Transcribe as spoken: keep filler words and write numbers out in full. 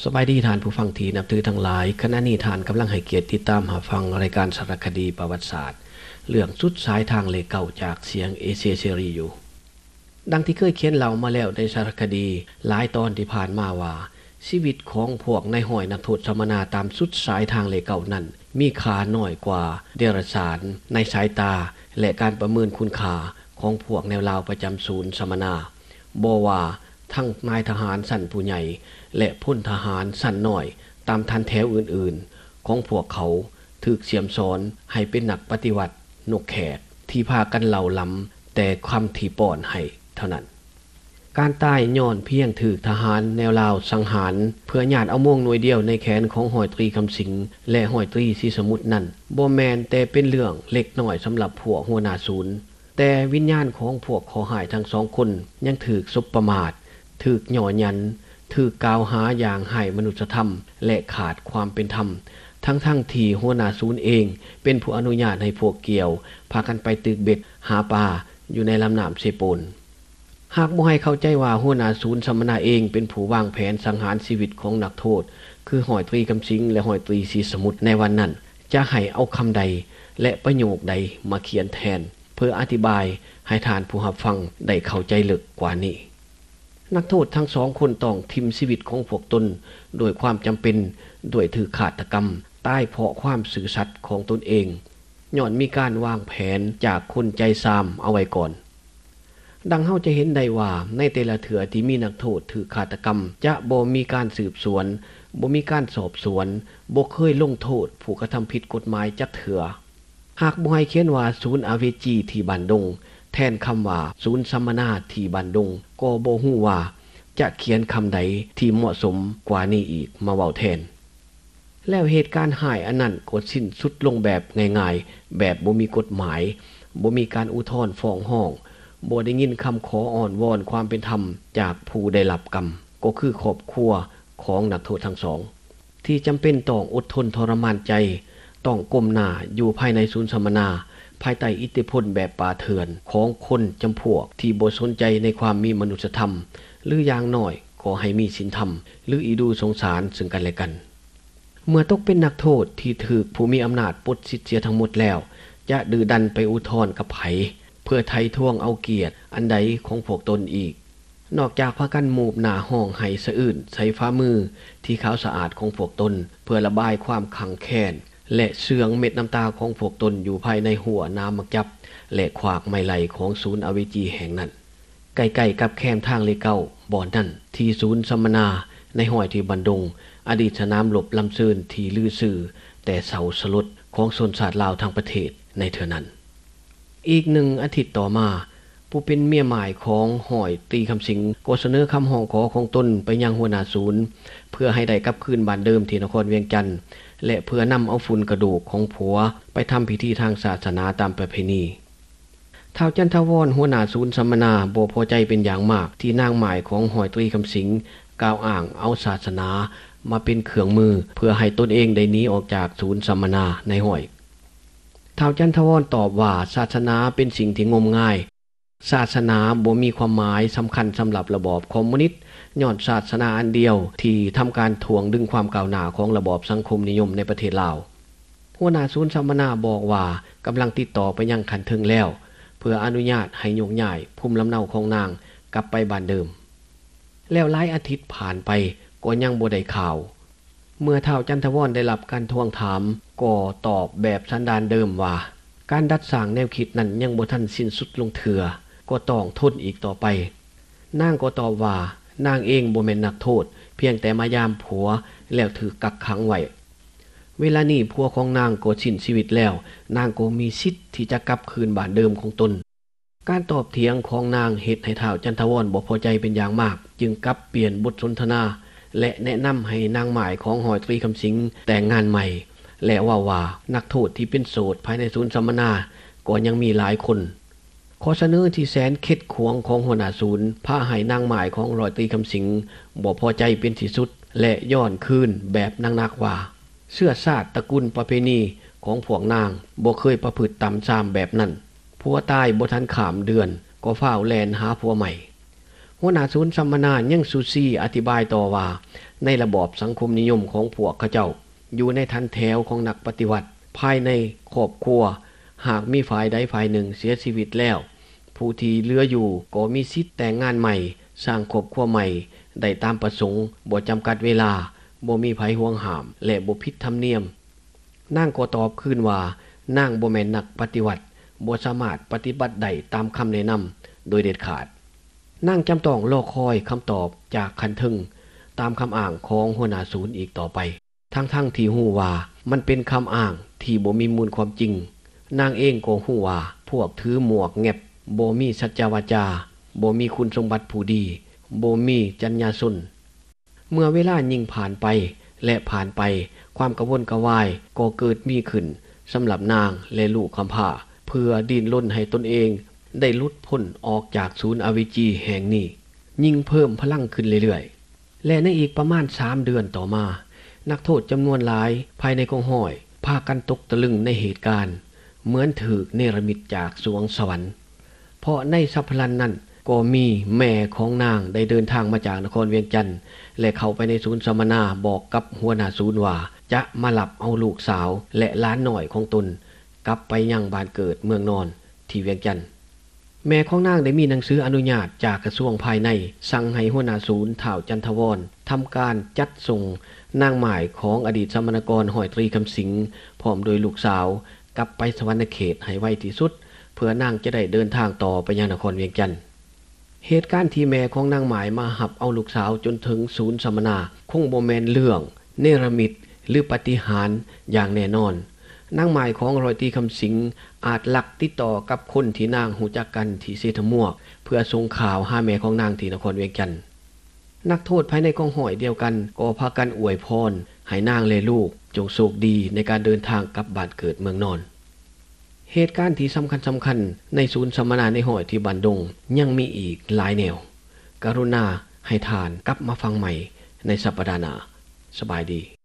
สบายดีท่านผู้ฟังที่นับถือทั้งหลายขณะนี้ท่านกำลังให้เกียรติติดตามหาฟังรายการสารคดีประวัติศาสตร์เรื่องสุดสายทางเลเก่าจากเสียงเอเชียเซรีอยู่ดังที่เคยเขียนเล่ามาแล้วในสารคดีหลายตอนที่ผ่านมาว่าชีวิตของพวกนายห้อยนักโทษสมณะตามสุดสายทางเลเก่านั้นมีค่าน้อยกว่าเดรัจฉานในสายตาและการประเมินคุณค่าของพวกแนวลาวประจำศูนย์สมณะบ่ว่าทั้งนายทหารชั้นผู้ใหญ่และพลทหารชั้นน้อยตามทันแถวอื่นๆของพวกเขาถูกเสียมสอนให้เป็นนักปฏิวัตินกแขกที่พากันเล่าล้ำแต่คำที่ป้อนให้เท่านั้นการตายย้อนเพียงถูกทหารแนวลาวสังหารเพื่อญาติเอาม่วงหน่วยเดียวในแขนของห้อยตรีคำสิงและห้อยตรีศรีสมุทรนั่นบ่แม่นแต่เป็นเรื่องเล็กน้อยสำหรับพวกหัวหน้าศูนย์แต่วิญญาณของพวกขอหายทั้งสองคนยังถูกสบประมาทถูกหย่อหยันถูกกล่าวหาอย่างไร้มนุษยธรรมและขาดความเป็นธรรมทั้งๆ ท, ที่หัวหน้าศูนย์เองเป็นผู้อนุญาตให้พวกเกี่ยวพากันไปตึกเบ็ดหาปลาอยู่ในลำน้ำเซโปนหากบ่ให้เข้าใจว่าหัวหน้าศูนย์สมณะเองเป็นผู้วางแผนสังหารชีวิตของนักโทษคือห้อยตรีคำสิงและห้อยตรีศรีสมุทรในวันนั้นจะให้เอาคำใดและประโยคใดมาเขียนแทนเพื่ออธิบายให้ทานผู้รับฟังได้เข้าใจลึกกว่านี้นักโทษทั้งสองคนต้องทิมชีวิตของพวกตนโดยความจำเป็นด้วยถือฆาตกรรมใต้เพราะความซื่อสัตย์ของตนเองย้อนมีการวางแผนจากคนใจซามเอาไว้ก่อนดังเฮาจะเห็นได้ว่าในแต่ละเถื่อที่มีนักโทษถือฆาตกรรมจะบ่มีการสืบสวนบ่มีการสอบสวนบ่เคยลงโทษผู้กระทำผิดกฎหมายจักเถื่อหากบ่ให้เขียนว่าศูนย์อเวจีที่บ้านดงแทนคำว่าศูนย์สัมมนาที่บ้านดงก็บ่ฮู้ว่าจะเขียนคำใดที่เหมาะสมกว่านี้อีกมาเว้าแทนแล้วเหตุการณ์หายอันนั้นก็สิ้นสุดลงแบบง่ายๆแบบบ่มีกฎหมายบ่มีการอุทธรณ์ฟ้องร้องบ่ได้ยินคำขออ้อนวอนความเป็นธรรมจากผู้ได้รับกรรมก็คือครอบครัวของนักโทษทั้งสองที่จำเป็นต้องอดทนทรมานใจต้องก้มหน้าอยู่ภายในศูนย์สัมมนาภายใต้อิทธิพลแบบป่าเถื่อนของคนจำพวกที่บ่สนใจในความมีมนุษยธรรมหรืออย่างน้อยก็ให้มีศีลธรรมหรืออีดูสงสารซึ่งกันและกันเมื่อตกเป็นนักโทษที่ถูกผู้มีอำนาจปลดสิทธิ์เสียทั้งหมดแล้วจะดื้อดันไปอุทธรณ์กับไผเพื่อไถ่ทวงเอาเกียรติอันใดของพวกตนอีกนอกจากพากันมูบหน้าห้องให้สะอื้นใส่ฝ่ามือที่ขาวสะอาดของพวกตนเพื่อระบายความขังแค้นและเสื่องเม็ดน้ำตาของพวกตนอยู่ภายในหัวน้ำมักจับและขวากไม้ไหลของศูนย์อเวจีแห่งนั้นใกล้ๆกับแคมทางเลเก่าบ่อนนั้นที่ศูนย์สัมมนาในห้อยที่บันดงอดีตสนามรบลำซื่นที่ลือซื่อแต่เศร้าสลดของชนชาติลาวทั้งประเทศในเทื่อนั้นอีกหนึ่งอาทิตย์ต่อมาผู้เป็นเมียหมายของห้อยตรีคำสิงก็เสนอคำร้องขอของตนไปยังหัวหน้าศูนย์เพื่อให้ได้กลับคืนบ้านเดิมที่นครเวียงจันทน์และเพื่อนำเอาฝุ่นกระดูกของผัวไปทำพิธีทางศาสนาตามประเพณีท้าวจันทวรหัวหน้าศูนย์สัมมนาบ่พอใจเป็นอย่างมากที่นางหมายของห้อยตรีคำสิงกล่าวอ้างเอาศาสนามาเป็นเครื่องมือเพื่อให้ตนเองได้หนีออกจากศูนย์สัมมนาในห้อยท้าวจันทวรตอบว่าศาสนาเป็นสิ่งที่งมงายศาสนาบ่มีความหมายสำคัญสำหรับระบอบคอมมิวนิสต์ย้อนศาสนาอันเดียวที่ทำการถ่วงดึงความก้าวหน้าของระบอบสังคมนิยมในประเทศลาวหัวหน้าศูนย์สัมมนาบอกว่ากำลังติดต่อไปยังขันถึงแล้วเพื่ออนุญาตให้ยกย้ายภูมิลำเนาของนางกลับไปบ้านเดิมแล้วหลายอาทิตย์ผ่านไปก็ยังบ่ได้ข่าวเมื่อท้าวจันทวรได้รับการทวงถามก็ตอบแบบสันดานเดิมว่าการดัดสร้างแนวคิดนั้นยังบ่ทันสิ้นสุดลงเถื่อก็ต้องทนอีกต่อไปนางก็ตอบว่านางเองบ่แม่นนักโทษเพียงแต่มายามผัวแล้วถูกกักขังไว้เวลานี้ผัวของนางก็สิ้นชีวิตแล้วนางก็มีสิทธิ์ที่จะกลับคืนบ้านเดิมของตนการตอบเถียงของนางเฮ็ดให้ท้าวจันทวรบ่พอใจเป็นอย่างมากจึงกลับเปลี่ยนบทสนทนาและแนะนำให้นางหมายของห้อยตรีคำสิงแต่งงานใหม่และว่าว่านักโทษที่เป็นโสดภายในศูนย์สัมมนาก็ยังมีหลายคนข้อเสนอที่แสนเข็ดขวงของหัวหน้าศูนย์พาให้นางหมายของร้อยตรีคำสิงบ่พอใจเป็นที่สุดและย้อนคืนแบบนักๆว่าเชื้อชาติตระกูลประเพณีของพวกนางบ่เคยประพฤติต่ำทรามแบบนั้นผัวตายบ่ทันข้ามเดือนก็ฟ้าวแล่นหาผัวใหม่ หหัวหน้าศูนย์สัมมนายังซูซี่อธิบายต่อว่าในระบอบสังคมนิยมของพวกเขาเจ้าอยู่ในทันแถวของนักปฏิวัติภายในครอบครัวหากมีฝ่ายใดฝ่ายหนึ่งเสียชีวิตแล้วผู้ที่เหลืออยู่ก็มีสิทธิ์แต่งงานใหม่สร้างครอบครัวใหม่ได้ตามประสงค์บ่จำกัดเวลาบ่มีไผห่วงห้ามและบ่ผิดธรรมเนียมนางก็ตอบคืนว่านางบ่แม่นนักปฏิวัติบ่สามารถปฏิบัติได้ตามคำแนะนำโดยเด็ดขาดนางจำต้องรอคอยคำตอบจากคันทึงตามคำอ้างของหัวหน้าศูนย์อีกต่อไปทั้งๆที่ฮู้ว่ามันเป็นคำอ้างที่บ่มีมูลความจริงนางเองก็ฮู้ว่าพวกถือหมวกแงบบ่มีสัจจวาจาบ่มีคุณสมบัติผู้ดีบ่มีจรรยาสุนเมื่อเวลายิ่งผ่านไปและผ่านไปความกระวนกระวายก็เกิดมีขึ้นสำหรับนางและลูกคำพร้าเพื่อดิ้นรนให้ตนเองได้หลุดพ้นออกจากศูนย์อวิจีแห่งนี้ยิ่งเพิ่มพลังขึ้นเรื่อยๆและในอีกประมาณสามเดือนต่อมานักโทษจำนวนหลายภายในกองห้อยพากันตกตะลึงในเหตุการณ์เหมือนถูกเนรมิตจากสวงสวรรค์เพราะในสัพพลันนั้นก็มีแม่ของนางได้เดินทางมาจากนครเวียงจันทน์และเข้าไปในศูนย์สัมมนาบอกกับหัวหน้าศูนย์ว่าจะมารับเอาลูกสาวและหลานน้อยของตนกลับไปยังบ้านเกิดเมืองนอนที่เวียงจันทน์แม่ของนางได้มีหนังสืออนุญาตจากกระทรวงภายในสั่งให้หัวหน้าศูนย์ท้าวจันทวรทำการจัดส่งนางหมายของอดีตสมณกรห้อยตรีคำสิงห์พร้อมโดยลูกสาวกลับไปสวรรณเขตให้ไวที่สุดเพื่อนางจะได้เดินทางต่อไปยังนครเวียงจันทน์เหตุการณ์ที่แม่ของนางหมายมาหับเอาลูกสาวจนถึงศูนย์สัมมนาคงบ่แม่นเรื่องเนรมิตหรือปาฏิหาริย์อย่างแน่นอนนางหมายของร้อยตรีคำสิงห์อาจลักติดต่อกับคนที่นางหูจักกันที่เสถมวกเพื่อส่งข่าวหาแม่ของนางที่นครเวียงจันทน์นักโทษภายในกองห้อยเดียวกันก็พากันอวยพรให้นางและลูกจงโชคดีในการเดินทางกลับบ้านเกิดเมืองนอนเหตุการณ์ที่สำคัญสำคัญในศูนย์สัมมนาในห้อยที่บ้านดงยังมีอีกหลายแนวกรุณาให้ทานกลับมาฟังใหม่ในสัปดาห์หน้าสบายดี